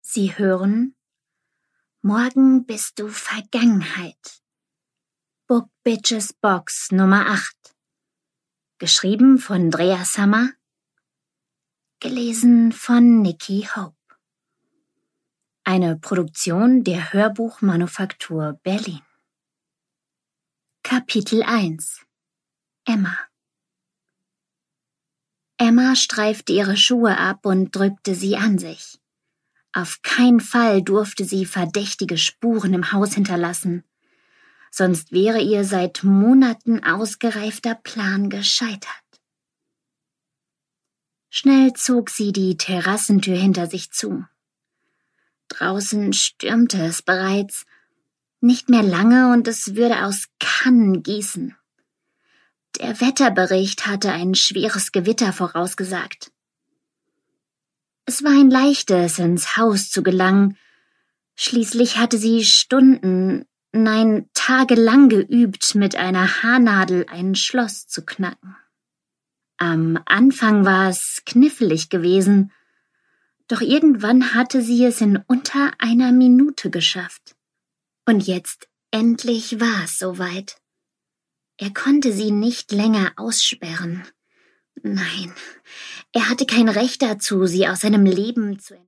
Sie hören Morgen bist du Vergangenheit. Book Bitches Box Nummer 8. Geschrieben von Drea Summer. Gelesen von Nikki Hope. Eine Produktion der Hörbuchmanufaktur Berlin. Kapitel 1. Emma. Emma streifte ihre Schuhe ab und drückte sie an sich. Auf keinen Fall durfte sie verdächtige Spuren im Haus hinterlassen, sonst wäre ihr seit Monaten ausgereifter Plan gescheitert. Schnell zog sie die Terrassentür hinter sich zu. Draußen stürmte es bereits, nicht mehr lange und es würde aus Kannen gießen. Der Wetterbericht hatte ein schweres Gewitter vorausgesagt. Es war ein leichtes, ins Haus zu gelangen. Schließlich hatte sie tagelang geübt, mit einer Haarnadel ein Schloss zu knacken. Am Anfang war es knifflig gewesen, doch irgendwann hatte sie es in unter einer Minute geschafft. Und jetzt endlich war es soweit. Er konnte sie nicht länger aussperren. Nein, er hatte kein Recht dazu, sie aus seinem Leben zu